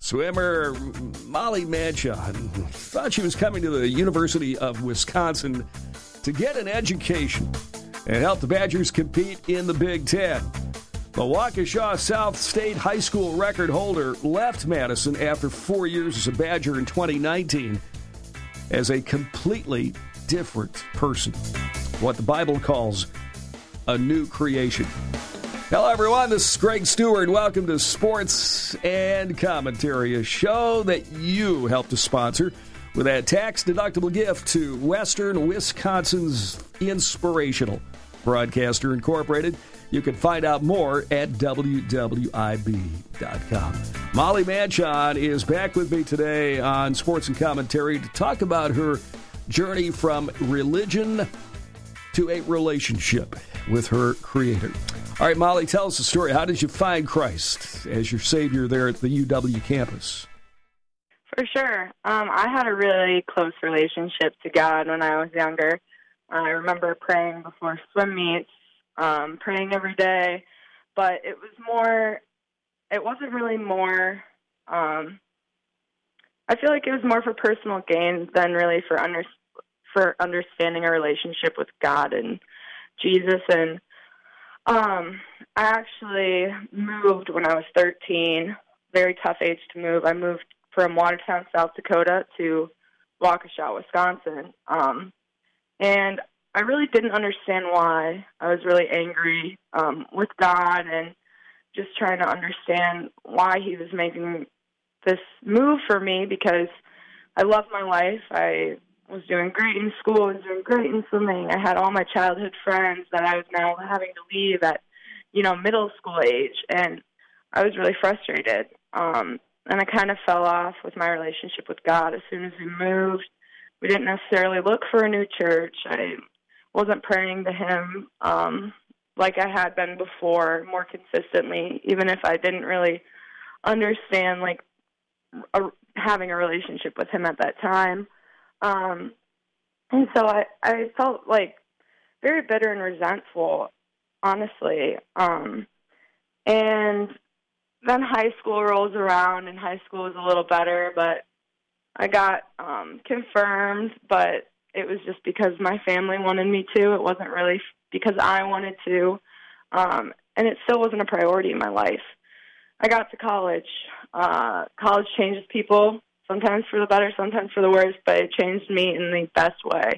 Swimmer Molly Manchon thought she was coming to the University of Wisconsin to get an education and help the Badgers compete in the Big Ten. The Waukesha South State High School record holder left Madison after 4 years as a Badger in 2019 as a completely different person. What the Bible calls a new creation. Hello, everyone. This is Greg Stewart. Welcome to Sports and Commentary, a show that you helped to sponsor with that tax-deductible gift to Western Wisconsin's Inspirational Broadcaster Incorporated. You can find out more at WWIB.com. Molly Manchon is back with me today on Sports and Commentary to talk about her journey from religion to a relationship with her Creator. All right, Molly, tell us the story. How did you find Christ as your Savior there at the UW campus? For sure. I had a really close relationship to God when I was younger. I remember praying before swim meets, praying every day, but it wasn't really more, I feel like it was more for personal gain than really for understanding a relationship with God and Jesus. And I actually moved when I was 13, very tough age to move. I moved from Watertown, South Dakota to Waukesha, Wisconsin. And I really didn't understand why. I was really angry with God and just trying to understand why he was making this move for me, because I loved my life. I was doing great in school and doing great in swimming. I had all my childhood friends that I was now having to leave at, middle school age, and I was really frustrated. And I kind of fell off with my relationship with God as soon as we moved. We didn't necessarily look for a new church. I wasn't praying to him like I had been before, more consistently, even if I didn't really understand, having a relationship with him at that time. And so I felt very bitter and resentful, honestly. And then high school rolls around, and high school was a little better, but I got confirmed, but it was just because my family wanted me to. It wasn't really because I wanted to. And it still wasn't a priority in my life. I got to college. College changes people, sometimes for the better, sometimes for the worse, but it changed me in the best way.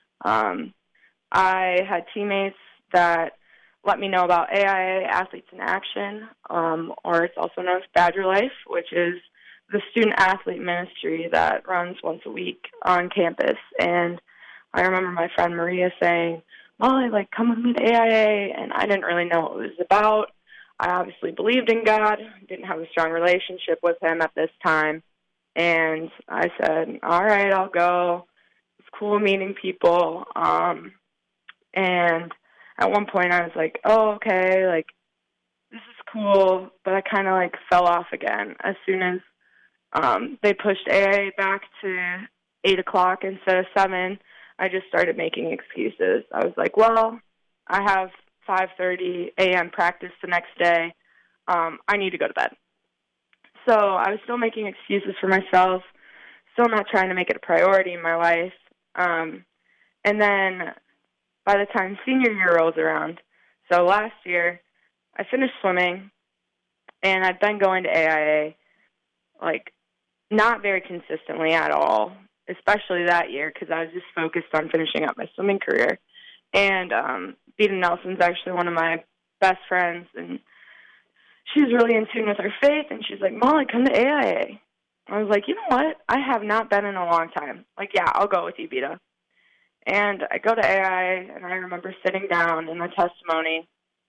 I had teammates that let me know about AIA, Athletes in Action, or it's also known as Badger Life, which is the student-athlete ministry that runs once a week on campus. And I remember my friend Maria saying, Molly, come with me to AIA, and I didn't really know what it was about. I obviously believed in God, didn't have a strong relationship with him at this time. And I said, all right, I'll go. It's cool meeting people. And at one point I was like, oh, okay, this is cool. But I kind of fell off again as soon as they pushed AA back to 8 o'clock instead of 7. I just started making excuses. I was like, well, I have 5:30 a.m. practice the next day. I need to go to bed. So I was still making excuses for myself, still not trying to make it a priority in my life. And then by the time senior year rolls around, so last year, I finished swimming, and I'd been going to AIA, not very consistently at all, especially that year, because I was just focused on finishing up my swimming career. And Beta Nelson's actually one of my best friends, and she's really in tune with her faith, and she's like, Molly, come to AIA. I was like, you know what? I have not been in a long time. Yeah, I'll go with you, Beta. And I go to AIA, and I remember sitting down in the testimony,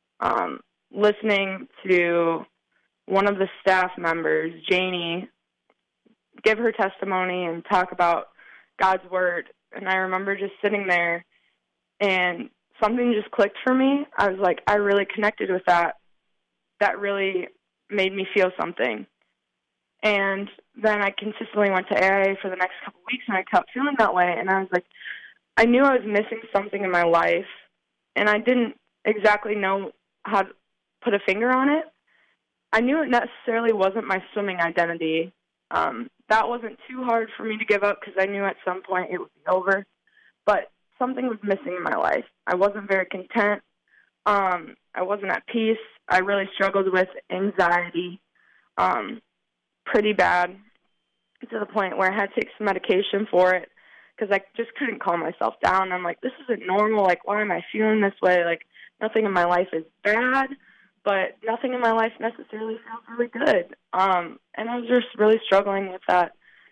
listening to one of the staff members, Janie, give her testimony and talk about God's Word. And I remember just sitting there, and something just clicked for me. I was like, I really connected with that. That really made me feel something. And then I consistently went to AA for the next couple of weeks, and I kept feeling that way. And I was like, I knew I was missing something in my life, and I didn't exactly know how to put a finger on it. I knew it necessarily wasn't my swimming identity, That wasn't too hard for me to give up because I knew at some point it would be over. But something was missing in my life. I wasn't very content. I wasn't at peace. I really struggled with anxiety pretty bad, to the point where I had to take some medication for it because I just couldn't calm myself down. I'm like, this isn't normal. Like, why am I feeling this way? Like, nothing in my life is bad, but nothing in my life necessarily feels really good. And I was just really struggling with that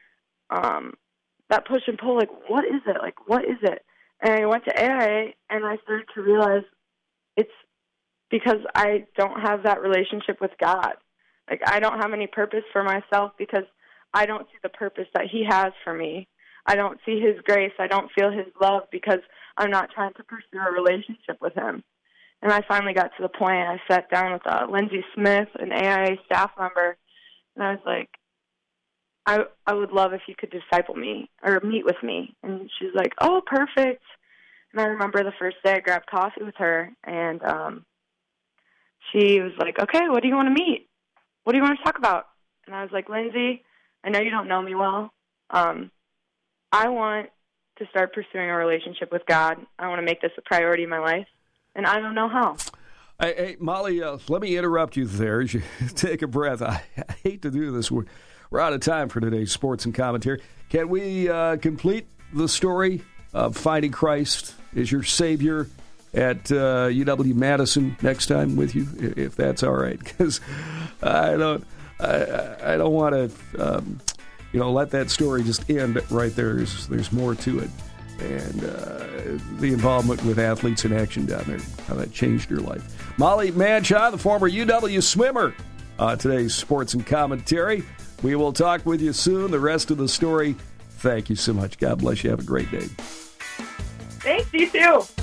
push and pull. Like, what is it? Like, what is it? And I went to AIA, and I started to realize it's because I don't have that relationship with God. Like, I don't have any purpose for myself because I don't see the purpose that he has for me. I don't see his grace. I don't feel his love because I'm not trying to pursue a relationship with him. And I finally got to the point, I sat down with Lindsay Smith, an AIA staff member, and I was like, I would love if you could disciple me or meet with me. And she's like, oh, perfect. And I remember the first day I grabbed coffee with her, and she was like, okay, what do you want to meet? What do you want to talk about? And I was like, Lindsay, I know you don't know me well. I want to start pursuing a relationship with God. I want to make this a priority in my life, and I don't know how. Hey, Molly, let me interrupt you there as you take a breath. I hate to do this. We're out of time for today's Sports and Commentary. Can we complete the story of finding Christ as your Savior at UW-Madison next time with you, if that's all right? Because I don't want to, let that story just end right there. There's more to it, and the involvement with Athletes in Action down there, how that changed your life. Molly Madshaw, the former UW swimmer, today's Sports and Commentary. We will talk with you soon. The rest of the story. Thank you so much. God bless you. Have a great day. Thanks, you too.